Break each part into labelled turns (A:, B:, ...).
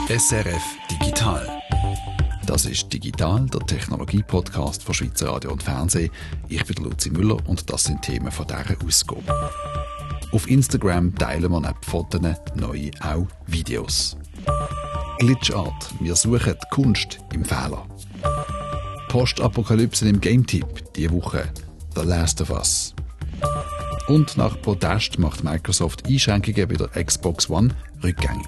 A: SRF Digital. Das ist «Digital», der Technologie-Podcast von Schweizer Radio und Fernsehen. Ich bin Luzi Müller und das sind Themen von dieser Ausgabe. Auf Instagram teilen wir neben Fotos neu auch Videos. Glitchart. Wir suchen die Kunst im Fehler. Postapokalypse im Game-Tipp. Diese Woche «The Last of Us». Und nach Protest macht Microsoft Einschränkungen bei der Xbox One rückgängig.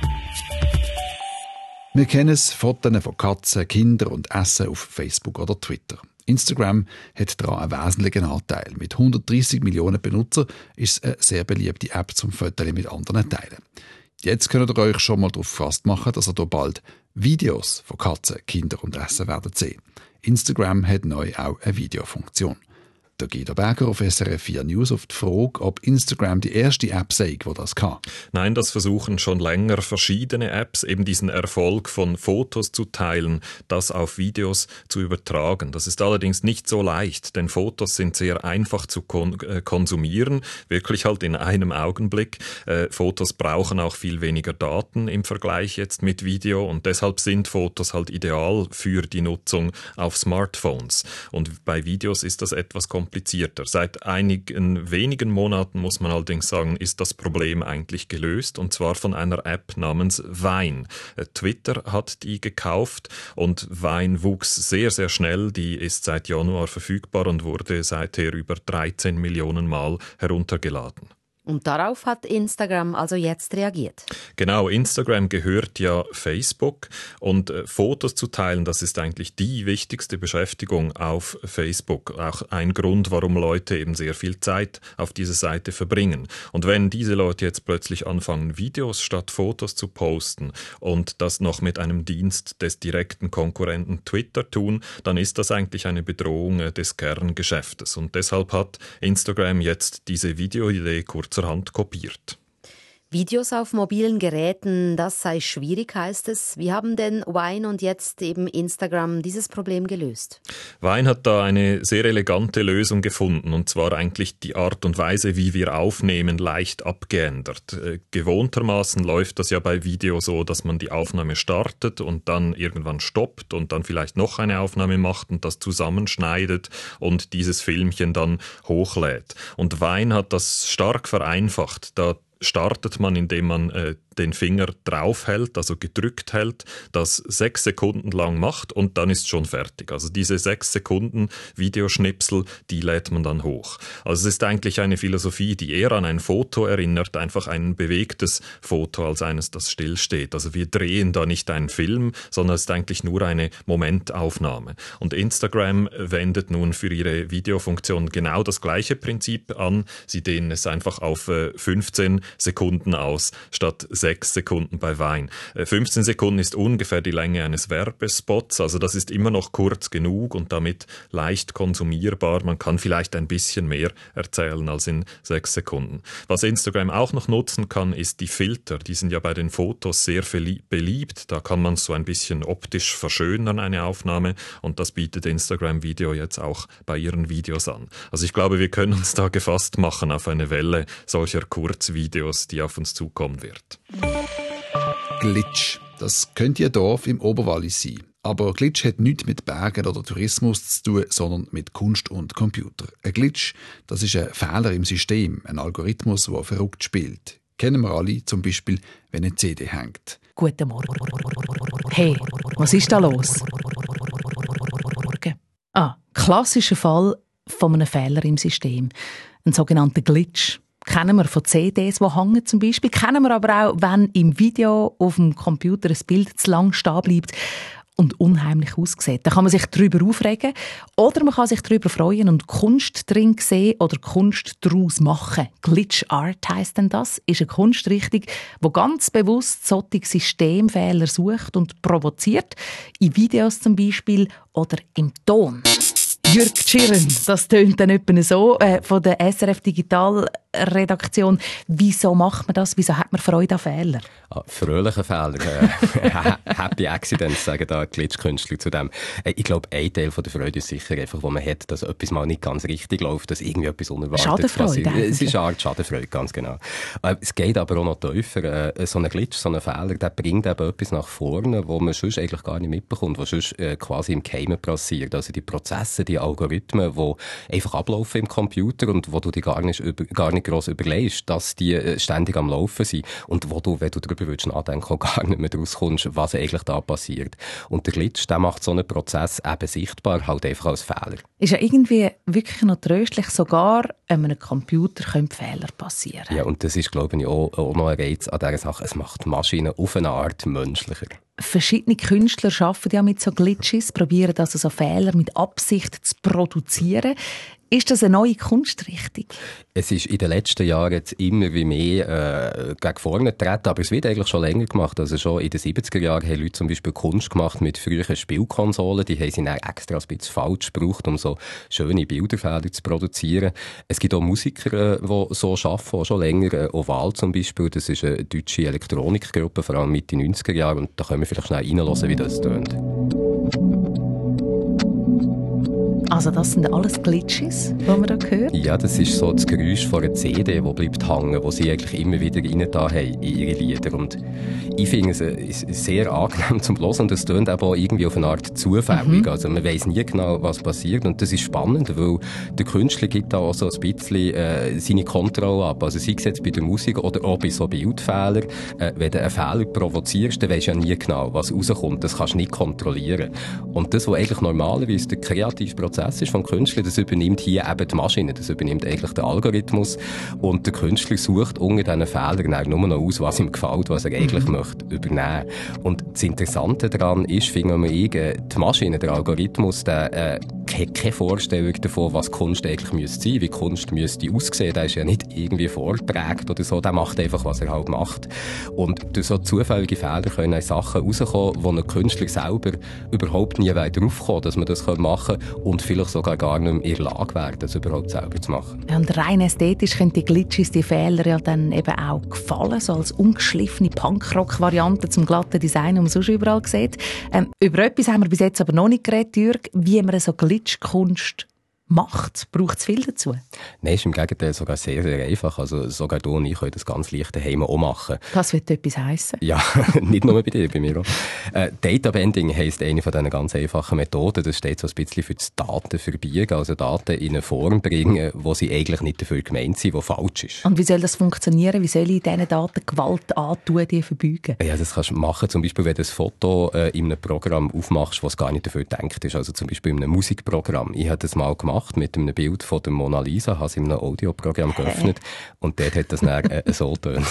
A: Wir kennen es, Fotos von Katzen, Kindern und Essen auf Facebook oder Twitter. Instagram hat daran einen wesentlichen Anteil. Mit 130 Millionen Benutzern ist es eine sehr beliebte App zum Fotos mit anderen teilen. Jetzt könnt ihr euch schon mal darauf gefasst machen, dass ihr hier bald Videos von Katzen, Kindern und Essen werdet sehen. Instagram hat neu auch eine Videofunktion. Der Guido Berger auf SRF 4 News auf die Frage, ob Instagram die erste App sei, die das kann.
B: Nein, das versuchen schon länger verschiedene Apps, eben diesen Erfolg von Fotos zu teilen, das auf Videos zu übertragen. Das ist allerdings nicht so leicht, denn Fotos sind sehr einfach zu konsumieren, wirklich halt in einem Augenblick. Fotos brauchen auch viel weniger Daten im Vergleich jetzt mit Video und deshalb sind Fotos halt ideal für die Nutzung auf Smartphones. Und bei Videos ist das etwas komplizierter. Seit einigen wenigen Monaten, muss man allerdings sagen, ist das Problem eigentlich gelöst, und zwar von einer App namens Vine. Twitter hat die gekauft und Vine wuchs sehr, sehr schnell. Die ist seit Januar verfügbar und wurde seither über 13 Millionen Mal heruntergeladen.
C: Und darauf hat Instagram also jetzt reagiert.
B: Genau, Instagram gehört ja Facebook und Fotos zu teilen, das ist eigentlich die wichtigste Beschäftigung auf Facebook. Auch ein Grund, warum Leute eben sehr viel Zeit auf dieser Seite verbringen. Und wenn diese Leute jetzt plötzlich anfangen, Videos statt Fotos zu posten und das noch mit einem Dienst des direkten Konkurrenten Twitter tun, dann ist das eigentlich eine Bedrohung des Kerngeschäftes. Und deshalb hat Instagram jetzt diese Videoidee kurzerhand kopiert.
C: Videos auf mobilen Geräten, das sei schwierig, heißt es. Wie haben denn Vine und jetzt eben Instagram dieses Problem gelöst?
B: Vine hat da eine sehr elegante Lösung gefunden, und zwar eigentlich die Art und Weise, wie wir aufnehmen, leicht abgeändert. Gewohntermaßen läuft das ja bei Video so, dass man die Aufnahme startet und dann irgendwann stoppt und dann vielleicht noch eine Aufnahme macht und das zusammenschneidet und dieses Filmchen dann hochlädt. Und Vine hat das stark vereinfacht. Da startet man, indem man den Finger draufhält, also gedrückt hält, das 6 Sekunden lang macht und dann ist schon fertig. Also diese 6 Sekunden Videoschnipsel, die lädt man dann hoch. Also es ist eigentlich eine Philosophie, die eher an ein Foto erinnert, einfach ein bewegtes Foto als eines, das stillsteht. Also wir drehen da nicht einen Film, sondern es ist eigentlich nur eine Momentaufnahme. Und Instagram wendet nun für ihre Videofunktion genau das gleiche Prinzip an. Sie dehnen es einfach auf 15 Sekunden aus, statt 6 Sekunden bei Vine. 15 Sekunden ist ungefähr die Länge eines Werbespots, also das ist immer noch kurz genug und damit leicht konsumierbar. Man kann vielleicht ein bisschen mehr erzählen als in 6 Sekunden. Was Instagram auch noch nutzen kann, ist die Filter. Die sind ja bei den Fotos sehr beliebt. Da kann man so ein bisschen optisch verschönern, eine Aufnahme, und das bietet Instagram Video jetzt auch bei ihren Videos an. Also ich glaube, wir können uns da gefasst machen auf eine Welle solcher Kurzvideos, die auf uns zukommen wird.
A: Glitch. Das könnte ein Dorf im Oberwallis sein. Aber Glitch hat nichts mit Bergen oder Tourismus zu tun, sondern mit Kunst und Computer. Ein Glitch, das ist ein Fehler im System, ein Algorithmus, der verrückt spielt. Kennen wir alle, zum Beispiel, wenn eine CD hängt.
D: Guten Morgen. Hey, was ist da los? Klassischer Fall von einem Fehler im System. Ein sogenannter Glitch. Kennen wir von CDs, die hängen zum Beispiel. Kennen wir aber auch, wenn im Video auf dem Computer ein Bild zu lang stehen bleibt und unheimlich aussieht. Da kann man sich darüber aufregen oder man kann sich darüber freuen und Kunst drin sehen oder Kunst daraus machen. Glitch Art heisst denn das, ist eine Kunstrichtung, die ganz bewusst solche Systemfehler sucht und provoziert, in Videos zum Beispiel oder im Ton. Jürg Tschirren, das tönt dann etwa so von der SRF Digital-Redaktion. Wieso macht man das? Wieso hat man Freude an Fehlern?
E: Fröhliche Fehler. Happy Accidents, sagen da Glitch-Künstler zu dem. Ich glaube, ein Teil von der Freude ist sicher einfach, wo man hat, dass etwas mal nicht ganz richtig läuft, dass irgendwie etwas unerwartet
D: Schadenfreude
E: passiert. Es ist eine Art Schadenfreude, ganz genau. Es geht aber auch noch tiefer. So ein Glitch, so ein Fehler, der bringt eben etwas nach vorne, wo man sonst eigentlich gar nicht mitbekommt, was sonst quasi im Geheimen passiert. Also die Prozesse, die Algorithmen, die einfach ablaufen im Computer und wo du dir gar nicht gross überlegst, dass die ständig am Laufen sind und wo du, wenn du darüber nachdenken auch gar nicht mehr rauskommst, was eigentlich da passiert. Und der Glitch, der macht so einen Prozess eben sichtbar, halt einfach als Fehler.
D: Ist ja irgendwie wirklich noch tröstlich, sogar an einem Computer können Fehler passieren.
E: Ja, und das ist, glaube ich, auch noch ein Reiz an dieser Sache. Es macht die Maschine auf eine Art menschlicher.
D: Verschiedene Künstler arbeiten ja mit so Glitches, probieren also so Fehler mit Absicht zu produzieren. Ist das eine neue Kunstrichtung?
E: Es ist in den letzten Jahren jetzt immer wie mehr gegen vorne getreten, aber es wird eigentlich schon länger gemacht. Also schon in den 70er Jahren haben Leute zum Beispiel Kunst gemacht mit früheren Spielkonsolen. Die haben sie dann extra ein bisschen falsch gebraucht, um so schöne Bilderfehler zu produzieren. Es gibt auch Musiker, die so arbeiten, auch schon länger. Oval zum Beispiel, das ist eine deutsche Elektronikgruppe, vor allem Mitte 90er Jahre. Und da können wir vielleicht schnell reinhören, wie das tönt.
D: Also das sind alles Glitches, die man da hört?
E: Ja, das ist so das Geräusch von einer CD, die bleibt hängen, wo sie eigentlich immer wieder reingetan haben in ihre Lieder. Und ich finde es sehr angenehm zum Hören und es tönt aber auch irgendwie auf eine Art zufällig. Also man weiss nie genau, was passiert und das ist spannend, weil der Künstler gibt da auch so ein bisschen seine Kontrolle ab. Also sei es jetzt bei der Musik oder auch bei so Bildfehlern. Wenn du einen Fehler provozierst, dann weisst du ja nie genau, was rauskommt. Das kannst du nicht kontrollieren. Und das, was eigentlich normalerweise der kreative Prozess ist vom Künstler, das übernimmt hier eben die Maschine, das übernimmt eigentlich der Algorithmus und der Künstler sucht unter diesen Fehlern nur noch aus, was ihm gefällt, was er eigentlich möchte übernehmen. Und das Interessante daran ist, finden wir, die Maschine, der Algorithmus, der hat keine Vorstellung davon, was Kunst eigentlich müsste sein, wie Kunst müsste aussehen. Der ist ja nicht irgendwie vorgeprägt oder so, der macht einfach, was er halt macht. Und durch so zufällige Fehler können Sachen rauskommen, wo ein Künstler selber überhaupt nie draufkommt, dass man das machen kann und vielleicht sogar gar nicht mehr in der Lage wäre, das überhaupt selber zu machen.
D: Ja, und rein ästhetisch können die Glitches, die Fehler ja dann eben auch gefallen, so als ungeschliffene Punkrock-Variante zum glatten Design, das man sonst überall sieht. Über etwas haben wir bis jetzt aber noch nicht geredet, Jürg, wie man so Glitch-Kunst macht. Braucht es viel dazu?
E: Nein, ist im Gegenteil sogar sehr, sehr einfach. Also sogar du und ich können das ganz leicht daheim auch machen.
D: Das wird etwas heissen.
E: Ja, nicht nur bei dir, bei mir auch. Databending heisst eine von diesen ganz einfachen Methoden. Das steht so ein bisschen für das Datenverbiegen, also Daten in eine Form bringen, wo sie eigentlich nicht dafür gemeint sind, die falsch ist.
D: Und wie soll das funktionieren? Wie soll ich diesen Daten Gewalt antun, die verbeugen?
E: Ja, das kannst du machen, zum Beispiel, wenn du ein Foto in einem Programm aufmachst, das gar nicht dafür gedacht ist. Also zum Beispiel in einem Musikprogramm. Ich habe das mal gemacht mit einem Bild von der Mona Lisa, habe es in einem Audioprogramm geöffnet und dort hat das dann so getönt.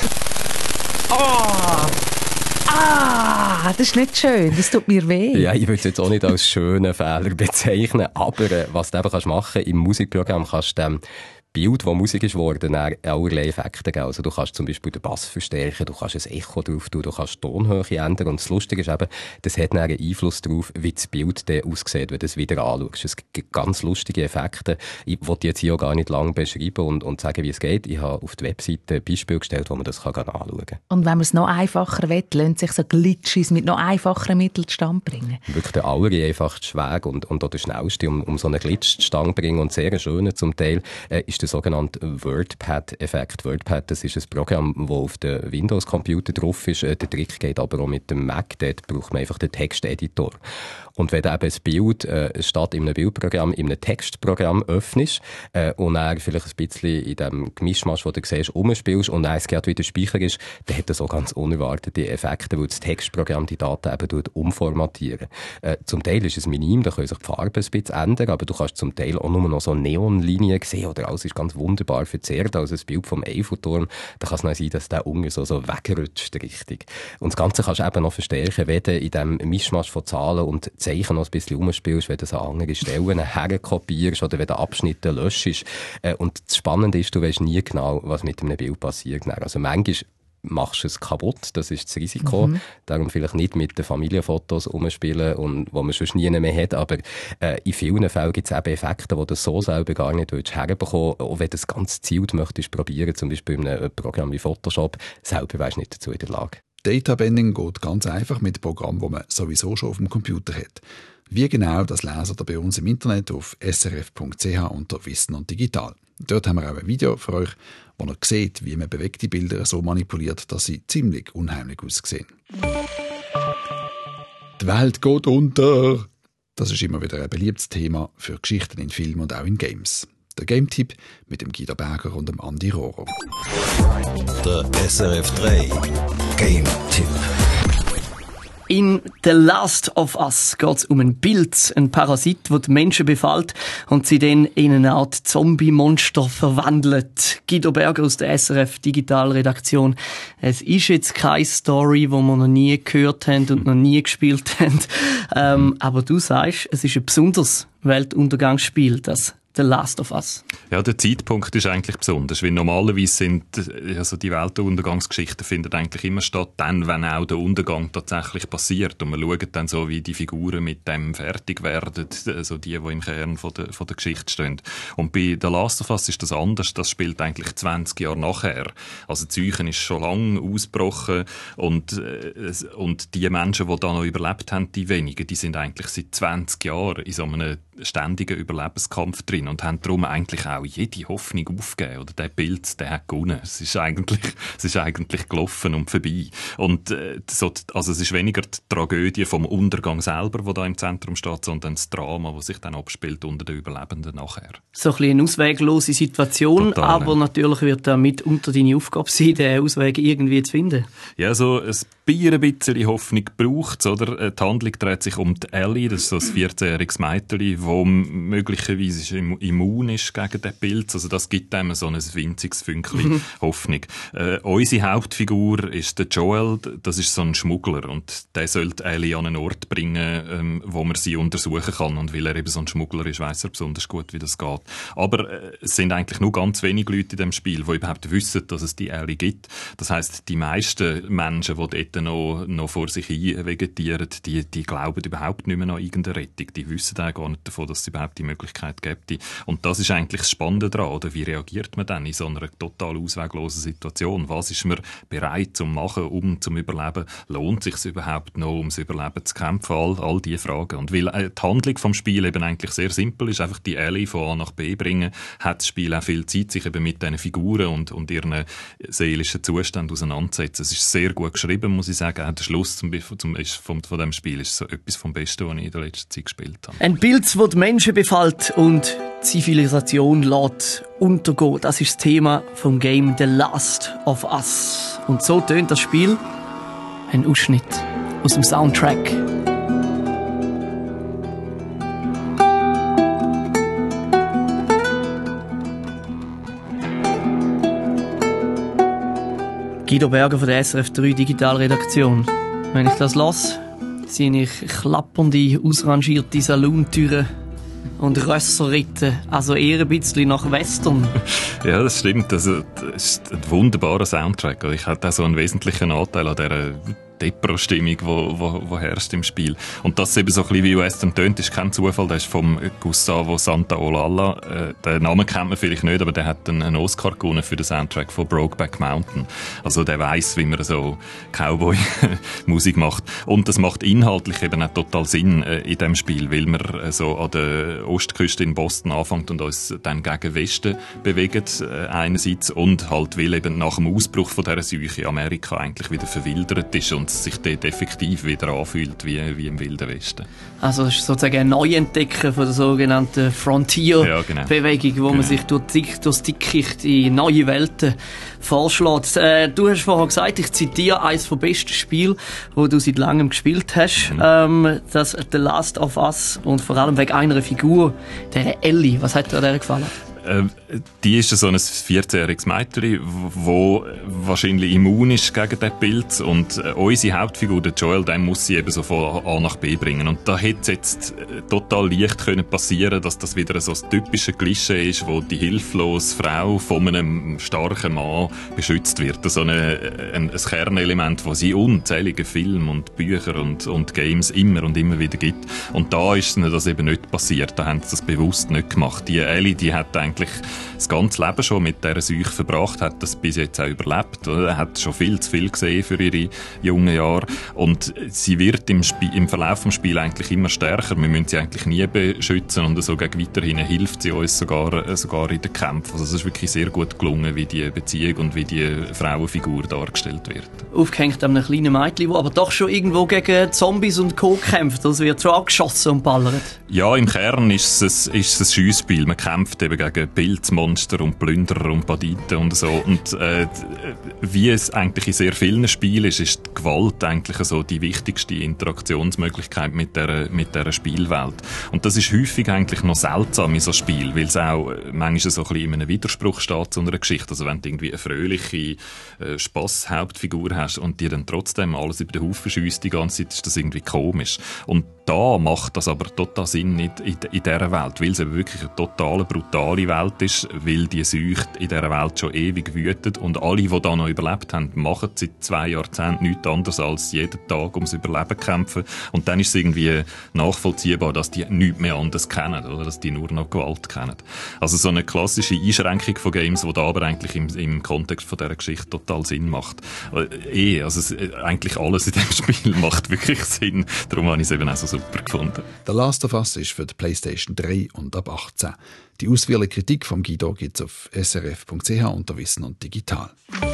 D: Das ist nicht schön, das tut mir weh.
E: Ja, ich würde es jetzt auch nicht als schönen Fehler bezeichnen, aber was du eben machen kannst, im Musikprogramm kannst du Bild, das Musik ist geworden, allerlei Effekte geben. Also du kannst zum Beispiel den Bass verstärken, du kannst ein Echo drauf tun, du kannst die Tonhöhe ändern. Und das Lustige ist eben, das hat einen Einfluss darauf, wie das Bild dann aussieht, wenn du es wieder anschaust. Es gibt ganz lustige Effekte. Ich wollte jetzt hier auch gar nicht lange beschreiben und sagen, wie es geht. Ich habe auf die Webseite ein Beispiel gestellt, wo man das anschauen kann.
D: Und wenn man es noch einfacher will, lassen sich so Glitches mit noch einfacheren Mitteln zustande bringen?
E: Wirklich der allereinfachste Weg und auch der schnellste, um so einen Glitch zustande zu bringen und sehr schönen zum Teil, ist der sogenannte WordPad-Effekt. WordPad, das ist ein Programm, das auf dem Windows-Computer drauf ist. Der Trick geht aber auch mit dem Mac. Dort braucht man einfach den Texteditor. Und wenn du eben ein Bild statt in einem Bildprogramm in einem Textprogramm öffnest und dann vielleicht ein bisschen in dem Gemischmasch, den du siehst, umspielst und dann es gerade wieder Speicher ist, dann hat das auch ganz unerwartete Effekte, weil das Textprogramm die Daten eben umformatieren. Zum Teil ist es minim, da können sich die Farben ein bisschen ändern, aber du kannst zum Teil auch nur noch so Neonlinien sehen oder alles ist ganz wunderbar verzerrt. Also das Bild vom Eiffelturm, da kann es noch sein, dass der unten so wegrutscht richtig. Und das Ganze kannst du eben noch verstärken, wenn du in diesem Mischmasch von Zahlen und Zeichen noch ein bisschen umspielst, wenn du so an andere Stellen herkopierst oder wenn du Abschnitte löschst. Und das Spannende ist, du weißt nie genau, was mit einem Bild passiert. Also manchmal machst du es kaputt. Das ist das Risiko. Darum vielleicht nicht mit den Familienfotos umspielen, und wo man sonst nie mehr hat. Aber in vielen Fällen gibt es eben Effekte, die du so selber gar nicht herbekommen willst. Auch wenn du das ganz gezielt möchtest probieren, zum Beispiel in einem Programm wie Photoshop, selber wärst du nicht dazu in der Lage.
A: Data Bending geht ganz einfach mit Programmen, die man sowieso schon auf dem Computer hat. Wie genau, das lesen ihr bei uns im Internet auf srf.ch unter Wissen und Digital. Dort haben wir auch ein Video für euch, wo ihr seht, wie man bewegte Bilder so manipuliert, dass sie ziemlich unheimlich aussehen. Die Welt geht unter! Das ist immer wieder ein beliebtes Thema für Geschichten in Filmen und auch in Games. Der Game-Tipp mit dem Guido Berger und dem Andi Rohrer.
F: Der SRF 3 Game-Tipp.
G: In The Last of Us geht es um einen Pilz, einen Parasit, der die Menschen befällt und sie dann in eine Art Zombie-Monster verwandelt. Guido Berger aus der SRF Digitalredaktion. Es ist jetzt keine Story, die wir noch nie gehört haben und noch nie gespielt haben. Aber du sagst, es ist ein besonderes Weltuntergangsspiel, das The Last of Us.
B: Ja, der Zeitpunkt ist eigentlich besonders, weil normalerweise sind also die Weltuntergangsgeschichten finden eigentlich immer statt, dann, wenn auch der Untergang tatsächlich passiert. Und man schaut dann so, wie die Figuren mit dem fertig werden, also die im Kern von der Geschichte stehen. Und bei The Last of Us ist das anders, das spielt eigentlich 20 Jahre nachher. Also die Seuche ist schon lange ausgebrochen und die Menschen, die da noch überlebt haben, die wenigen, die sind eigentlich seit 20 Jahren in so einem ständigen Überlebenskampf drin und haben darum eigentlich auch jede Hoffnung aufgegeben. Oder der Pilz, der hat gewonnen. Es ist eigentlich gelaufen und vorbei. Und also es ist weniger die Tragödie vom Untergang selber, wo da im Zentrum steht, sondern das Drama, das sich dann abspielt unter den Überlebenden nachher.
G: So ein bisschen eine ausweglose Situation, total, aber natürlich wird da mitunter deine Aufgabe sein, den Ausweg irgendwie zu finden.
B: Ja, so ein bisschen Hoffnung braucht es, oder? Die Handlung dreht sich um die Ellie, das ist so ein 14-jähriges Mädchen, wo möglicherweise immun ist gegen den Pilz. Also das gibt einem so ein winziges Fünkchen Hoffnung. Unsere Hauptfigur ist der Joel, das ist so ein Schmuggler und der sollte Ellie an einen Ort bringen, wo man sie untersuchen kann. Und weil er eben so ein Schmuggler ist, weiss er besonders gut, wie das geht. Aber es sind eigentlich nur ganz wenige Leute in dem Spiel, die überhaupt wissen, dass es die Ellie gibt. Das heisst, die meisten Menschen, die dort noch vor sich hin vegetieren, die glauben überhaupt nicht mehr an irgendeine Rettung. Die wissen auch gar nicht davon, dass es überhaupt die Möglichkeit gibt. Und das ist eigentlich das Spannende daran, oder? Wie reagiert man dann in so einer total ausweglosen Situation? Was ist man bereit zu machen, um zum Überleben? Lohnt es sich überhaupt noch, ums Überleben zu kämpfen? All diese Fragen. Und weil die Handlung vom Spiel eben eigentlich sehr simpel ist, einfach die Ellie von A nach B bringen, hat das Spiel auch viel Zeit, sich eben mit diesen Figuren und ihren seelischen Zuständen auseinanderzusetzen. Es ist sehr gut geschrieben, muss ich sagen. Auch der Schluss von dem Spiel ist so etwas vom Besten, was ich in der letzten Zeit gespielt habe.
G: Ein Pilz, das die Menschen befällt und Zivilisation lässt untergehen. Das ist das Thema vom Game The Last of Us. Und so tönt das Spiel. Ein Ausschnitt aus dem Soundtrack. Guido Berger von der SRF 3 Digitalredaktion. Wenn ich das lasse, sehe ich klappernde, ausrangierte Salontüren und Rösserritte, also eher ein bisschen nach Western.
B: Ja, das stimmt. Also, das ist ein wunderbarer Soundtrack. Ich hatte auch so einen wesentlichen Anteil an dieser Depro-Stimmung, die herrscht im Spiel. Und dass es eben so ein bisschen wie Western tönt, ist kein Zufall. Der ist vom Gustavo Santaolalla. Den Namen kennt man vielleicht nicht, aber der hat einen Oscar gewonnen für den Soundtrack von Brokeback Mountain. Also der weiss, wie man so Cowboy-Musik macht. Und das macht inhaltlich eben auch total Sinn in dem Spiel, weil man so an der Ostküste in Boston anfängt und uns dann gegen Westen bewegt einerseits und halt, weil eben nach dem Ausbruch von dieser Seuche Amerika eigentlich wieder verwildert ist und sich dort effektiv wieder anfühlt wie im Wilden Westen.
G: Also das ist sozusagen ein Neuentdecken von der sogenannten Frontier-Bewegung, wo man sich durchs Dickicht in neue Welten vorschlägt. Du hast vorher gesagt, ich zitiere eines der besten Spiele, das du seit langem gespielt hast, das The Last of Us, und vor allem wegen einer Figur, der Ellie. Was hat dir an der gefallen?
B: Die ist so ein 14-jähriges Mädchen, das wahrscheinlich immun ist gegen den Pilz. Und unsere Hauptfigur, der Joel, den muss sie eben so von A nach B bringen. Und da hätte es jetzt total leicht können passieren, dass das wieder so das typische Klischee ist, wo die hilflose Frau von einem starken Mann beschützt wird. So ein Kernelement, das sie unzählige Filme und Bücher und Games immer und immer wieder gibt. Und da ist ihnen das eben nicht passiert. Da haben sie das bewusst nicht gemacht. Die Ellie, die hat eigentlich das ganze Leben schon mit dieser Seuche verbracht, hat das bis jetzt auch überlebt. Oder? Hat schon viel zu viel gesehen für ihre jungen Jahre. Und sie wird im Verlauf des Spiels eigentlich immer stärker. Wir müssen sie eigentlich nie beschützen und so gegen weiterhin hilft sie uns sogar in den Kämpfen. Also es ist wirklich sehr gut gelungen, wie die Beziehung und wie die Frauenfigur dargestellt wird.
G: Aufgehängt an einem kleinen Mädchen, das aber doch schon irgendwo gegen Zombies und Co. kämpft. Das wird schon angeschossen und ballert.
B: Ja, im Kern ist es ein Schießspiel. Man kämpft eben gegen Pilzmonster und Plünderer und Banditen und so. Und wie es eigentlich in sehr vielen Spielen ist die Gewalt eigentlich so die wichtigste Interaktionsmöglichkeit mit dieser Spielwelt. Und das ist häufig eigentlich noch seltsam in so Spiel, weil es auch manchmal so ein bisschen in einem Widerspruch steht zu einer Geschichte. Also wenn du irgendwie eine fröhliche Spass-Hauptfigur hast und die dann trotzdem alles über den Haufen schiesst die ganze Zeit, ist das irgendwie komisch. Und da macht das aber total Sinn nicht in dieser Welt, weil es eben wirklich eine total brutale Welt ist, weil die Seuche in dieser Welt schon ewig wütet und alle, die da noch überlebt haben, machen seit 2 Jahrzehnten nichts anderes als jeden Tag ums Überleben kämpfen. Und dann ist es irgendwie nachvollziehbar, dass die nichts mehr anders kennen oder dass die nur noch Gewalt kennen. Also so eine klassische Einschränkung von Games, die da aber eigentlich im Kontext von dieser Geschichte total Sinn macht. Also eigentlich alles in diesem Spiel macht wirklich Sinn. Darum habe ich es eben auch so super gefunden.
A: The Last of Us ist für die PlayStation 3 und ab 18. Die ausführliche Kritik von Guido gibt es auf srf.ch unter Wissen und Digital.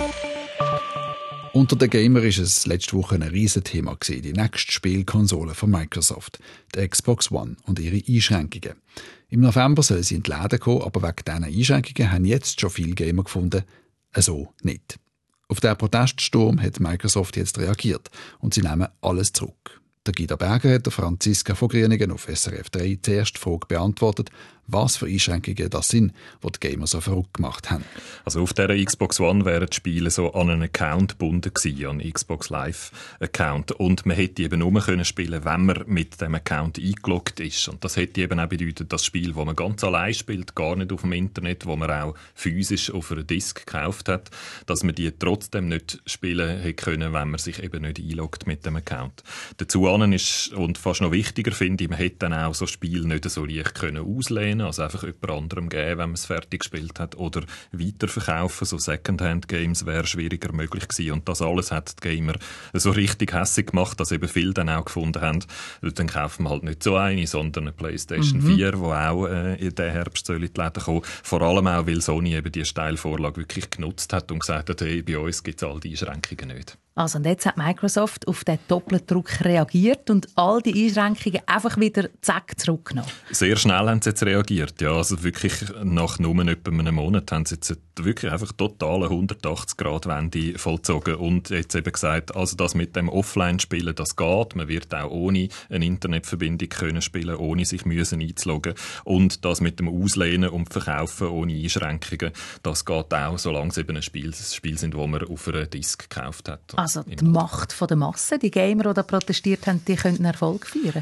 A: Unter den Gamer ist es letzte Woche ein Riesenthema gewesen, die nächste Spielkonsole von Microsoft, die Xbox One und ihre Einschränkungen. Im November soll sie in die Läden kommen, aber wegen diesen Einschränkungen haben jetzt schon viele Gamer gefunden, so nicht. Auf den Proteststurm hat Microsoft jetzt reagiert und sie nehmen alles zurück. Der Guido Berger hat der Franziska von Grüningen auf SRF 3 zuerst die Frage beantwortet, was für Einschränkungen das sind, die die Gamer so verrückt gemacht haben.
B: Also auf dieser Xbox One wären die Spiele so an einen Account gebunden gewesen, an einen Xbox Live Account. Und man hätte eben nur können spielen, wenn man mit dem Account eingeloggt ist. Und das hätte eben auch bedeutet, das Spiel, das man ganz allein spielt, gar nicht auf dem Internet, wo man auch physisch auf einer Disk gekauft hat, dass man die trotzdem nicht spielen hätte können, wenn man sich eben nicht einloggt mit dem Account. Dazu ist, und fast noch wichtiger finde ich, man hätte dann auch so Spiele nicht so leicht können auslehnen, also einfach jemand anderem geben, wenn man es fertig gespielt hat, oder weiterverkaufen, so Secondhand-Games wäre schwieriger möglich gewesen. Und das alles hat die Gamer so richtig hässig gemacht, dass eben viele dann auch gefunden haben, dann kaufen wir halt nicht so eine, sondern eine PlayStation 4, die auch in den Herbst soll in die Läden kommen. Vor allem auch, weil Sony eben die Steilvorlage wirklich genutzt hat und gesagt hat, hey, bei uns gibt es all die Einschränkungen nicht.
D: Also, und jetzt hat Microsoft auf den Doppeldruck reagiert und all die Einschränkungen einfach wieder zack zurückgenommen.
B: Sehr schnell haben sie jetzt reagiert. Ja, also wirklich nach nur etwa einem Monat haben sie jetzt wirklich einfach totale 180-Grad-Wende vollzogen und jetzt eben gesagt, also das mit dem Offline-Spielen, das geht. Man wird auch ohne eine Internetverbindung können spielen, ohne sich müssen einzuloggen. Und das mit dem Auslehnen und Verkaufen ohne Einschränkungen, das geht auch, solange es eben ein Spiel sind, das man auf einer Disk gekauft hat.
D: Also die Macht der Masse, die Gamer, die da protestiert haben, die könnten Erfolg feiern.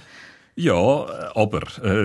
B: Ja, aber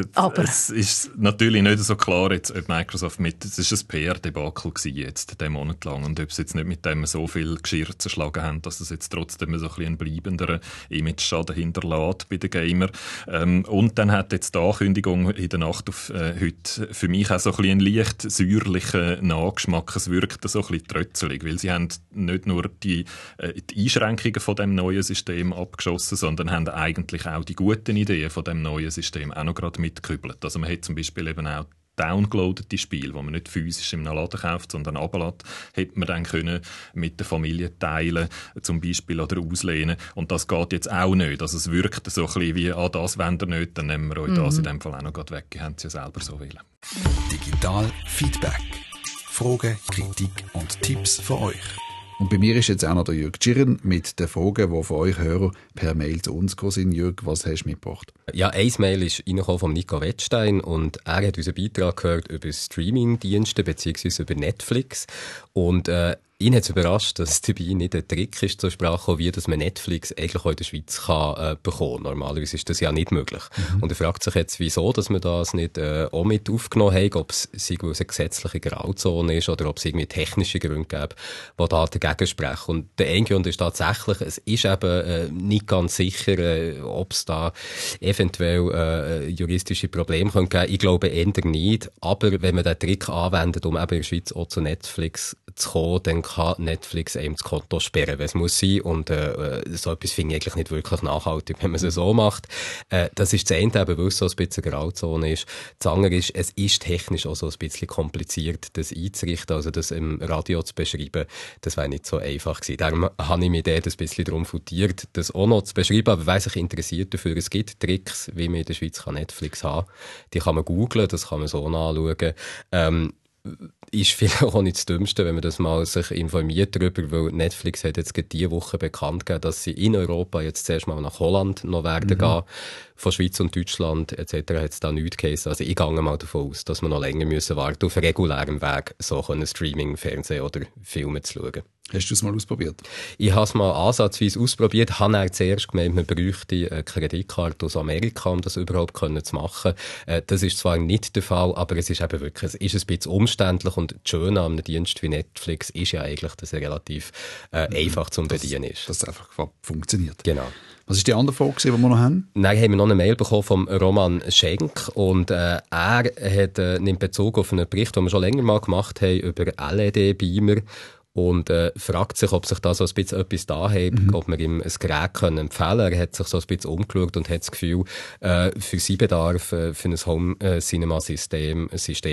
B: es ist natürlich nicht so klar, jetzt, ob Microsoft es ist ein PR-Debakel gewesen jetzt, den Monat lang, und ob sie jetzt nicht mit dem so viel Geschirr zerschlagen haben, dass es jetzt trotzdem so ein bisschen einen bleibenderen Image-Schaden hinterlässt bei den Gamer. Und dann hat jetzt die Ankündigung in der Nacht auf heute für mich auch so ein bisschen einen leicht säuerlichen Nachgeschmack. Es wirkt so ein bisschen trötzelig, weil sie haben nicht nur die Einschränkungen von dem neuen System abgeschossen, sondern haben eigentlich auch die guten Ideen von dem neuen System auch noch gerade mitgekübelt. Also man hat zum Beispiel eben auch downgeloadete Spiele, die man nicht physisch im Laden kauft, sondern runterlässt, hätte man dann können mit der Familie teilen, zum Beispiel, oder auslehnen. Und das geht jetzt auch nicht. Also es wirkt so ein bisschen wie, das wollt ihr nicht, dann nehmen wir euch das in dem Fall auch noch gerade weg. Ihr habt es ja selber so wollen.
A: Digital Feedback. Fragen, Kritik und Tipps für euch. Und bei mir ist jetzt auch noch der Jürg Tschirren mit den Fragen, die von euch Hörer per Mail zu uns gekommen sind. Jürg, was hast du mitgebracht?
E: Ja, ein Mail ist reingekommen von Nico Wettstein und er hat unseren Beitrag gehört über Streaming-Dienste bzw. über Netflix. Und ihn hat es überrascht, dass es dabei nicht ein Trick ist zur Sprache kommen, wie dass man Netflix eigentlich auch in der Schweiz kann bekommen. Normalerweise ist das ja nicht möglich. Und er fragt sich jetzt, wieso, dass wir das nicht auch mit aufgenommen haben, ob es eine gesetzliche Grauzone ist oder ob es irgendwie technische Gründe gibt, die da dagegen sprechen. Und der eine Grund ist tatsächlich, es ist eben nicht ganz sicher, ob es da eventuell juristische Probleme geben kann. Ich glaube eher nicht. Aber wenn man den Trick anwendet, um eben in der Schweiz auch zu Netflix zu kommen, dann kann Netflix einem das Konto sperren, wenn es muss sein. Und so etwas finde ich eigentlich nicht wirklich nachhaltig, wenn man es so macht. Das ist das eine, eben, weil es so ein bisschen Grauzone ist. Das andere ist, es ist technisch auch so ein bisschen kompliziert, das einzurichten, also das im Radio zu beschreiben. Das wäre nicht so einfach gewesen. Darum habe ich mich dort ein bisschen darum futiert, das auch noch zu beschreiben. Aber wer sich interessiert dafür, es gibt Tricks, wie man in der Schweiz Netflix haben kann. Die kann man googlen, das kann man so anschauen. Ist vielleicht auch nicht das Dümmste, wenn man das mal sich informiert darüber, weil Netflix hat jetzt diese Woche bekannt gegeben, dass sie in Europa jetzt zuerst mal nach Holland noch werden gehen. Von Schweiz und Deutschland etc. hat es da nichts geheißen. Also ich gehe mal davon aus, dass wir noch länger müssen warten auf regulärem Weg, so Streaming, Fernsehen oder Filme zu schauen.
A: Hast du es mal ausprobiert?
E: Ich habe es mal ansatzweise ausprobiert, habe dann zuerst gemeint, man bräuchte eine Kreditkarte aus Amerika, um das überhaupt zu machen. Das ist zwar nicht der Fall, aber es ist eben wirklich, es ist ein bisschen umständlich und das Schöne an einem Dienst wie Netflix ist ja eigentlich, dass er relativ einfach zum Bedienen ist.
A: Dass es einfach funktioniert.
E: Genau.
A: Was ist die andere Frage, die wir noch haben?
E: Dann haben wir noch eine Mail bekommen vom Roman Schenk und er nimmt Bezug auf einen Bericht, den wir schon länger mal gemacht haben, über LED-Beamer. Und fragt sich, ob sich da so ein bisschen etwas da hat, ob wir ihm ein Gerät empfehlen können. Er hat sich so ein bisschen umgeschaut und hat das Gefühl, für seinen Bedarf, für ein Home-Cinema-System,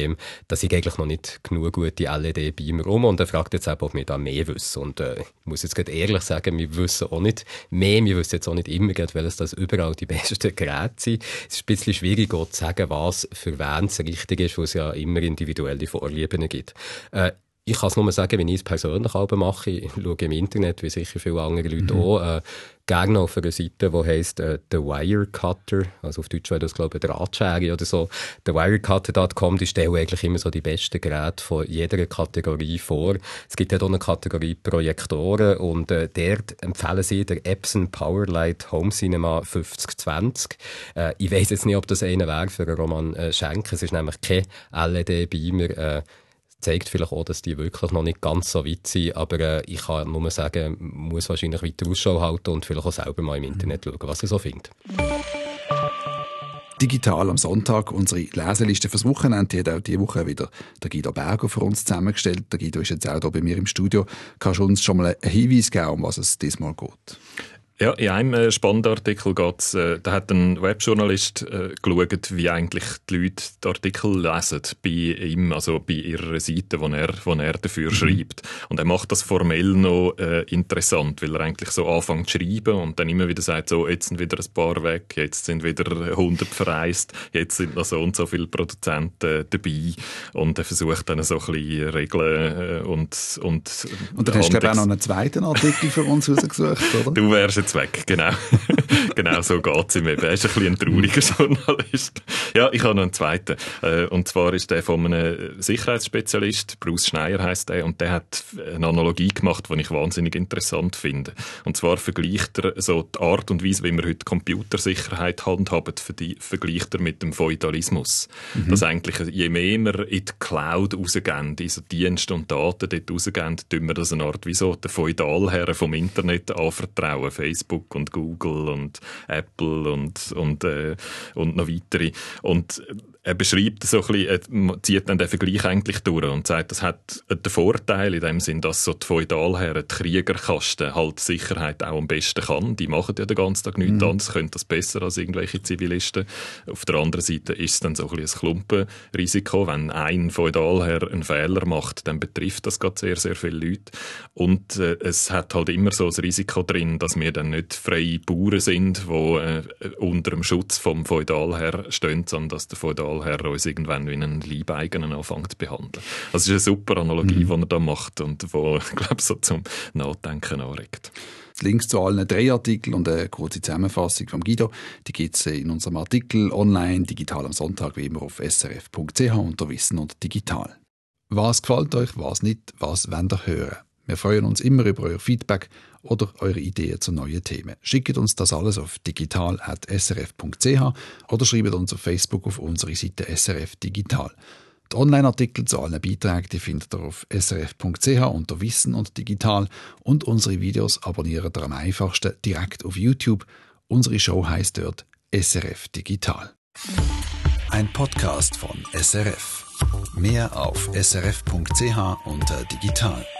E: da sind eigentlich noch nicht genug gute LED-Beamer rum. Und er fragt jetzt eben, ob wir da mehr wissen. Und ich muss jetzt gerade ehrlich sagen, wir wissen auch nicht mehr. Wir wissen jetzt auch nicht immer, welches das überall die besten Geräte sind. Es ist ein bisschen schwierig, auch zu sagen, was für wen es richtig ist, weil es ja immer individuelle Vorlieben gibt. Ich kann es nur sagen, wenn ich es persönlich mache. Ich schaue im Internet, wie sicher viele andere Leute auch, gerne auf einer Seite, die heisst The Wirecutter, also auf Deutsch wäre das, glaube ich, Drahtschere oder so. TheWirecutter.com, die stellen eigentlich immer so die besten Geräte von jeder Kategorie vor. Es gibt ja auch eine Kategorie Projektoren und dort empfehlen sie der Epson Powerlight Home Cinema 5020. Ich weiss jetzt nicht, ob das einer wäre für einen Roman Schenk. Es ist nämlich kein LED-Beamer, zeigt vielleicht auch, dass die wirklich noch nicht ganz so weit sind, aber ich kann nur sagen, man muss wahrscheinlich weiter Ausschau halten und vielleicht auch selber mal im Internet schauen, was er so findet.
A: Digital am Sonntag, unsere Leseliste fürs Wochenende, die hat auch diese Woche wieder der Guido Berger für uns zusammengestellt. Der Guido ist jetzt auch hier bei mir im Studio. Kannst du uns schon mal einen Hinweis geben, um was es diesmal geht?
B: Ja, in einem spannenden Artikel geht's, da hat ein Webjournalist geschaut, wie eigentlich die Leute die Artikel lesen bei ihm, also bei ihrer Seite, wo er dafür schreibt. Und er macht das formell noch interessant, weil er eigentlich so anfängt zu schreiben und dann immer wieder sagt, so, jetzt sind wieder ein paar weg, jetzt sind wieder 100 verreist, jetzt sind noch so und so viele Produzenten dabei und er versucht dann so ein bisschen Regeln und dann
A: hast du, glaube ich, auch noch einen zweiten Artikel für uns rausgesucht, oder?
B: Du wärst jetzt weg, genau. Genau so geht es ihm eben. Er ist ein bisschen ein trauriger Journalist. Ja, ich habe noch einen zweiten. Und zwar ist der von einem Sicherheitsspezialist, Bruce Schneier heisst der, und der hat eine Analogie gemacht, die ich wahnsinnig interessant finde. Und zwar vergleicht er so die Art und Weise, wie wir heute Computersicherheit handhaben, vergleicht er mit dem Feudalismus. Dass eigentlich, je mehr wir in die Cloud rausgehen, in so Dienste und Daten dort rausgehen, tun wir das eine Art wie so den Feudalherren vom Internet anvertrauen. Facebook und Google und Apple und noch weitere. Und er beschreibt so ein bisschen, er zieht dann den Vergleich eigentlich durch und sagt, das hat den Vorteil in dem Sinn, dass so die Feudalherren, die Kriegerkasten halt Sicherheit auch am besten kann. Die machen ja den ganzen Tag nichts anderes, können das besser als irgendwelche Zivilisten. Auf der anderen Seite ist es dann so ein bisschen ein Klumpenrisiko. Wenn ein Feudalherr einen Fehler macht, dann betrifft das gerade sehr, sehr viele Leute. Und es hat halt immer so ein Risiko drin, dass wir dann nicht freie Bauern sind, die die unter dem Schutz vom Feudalherr stehen, sondern dass der Feudalherr uns irgendwann wie einen Leibeigenen anfängt zu behandeln. Also es ist eine super Analogie, die er da macht und die, ich glaube, so zum Nachdenken anregt.
A: Die Links zu allen 3 Artikeln und eine kurze Zusammenfassung von Guido, die gibt es in unserem Artikel online, digital am Sonntag, wie immer auf srf.ch unter Wissen und Digital. Was gefällt euch, was nicht, was wollt ihr hören? Wir freuen uns immer über euer Feedback oder eure Ideen zu neuen Themen. Schickt uns das alles auf digital@srf.ch oder schreibt uns auf Facebook auf unsere Seite SRF Digital. Die Online-Artikel zu allen Beiträgen die findet ihr auf srf.ch unter Wissen und Digital und unsere Videos abonniert ihr am einfachsten direkt auf YouTube. Unsere Show heisst dort SRF Digital.
F: Ein Podcast von SRF. Mehr auf srf.ch unter Digital.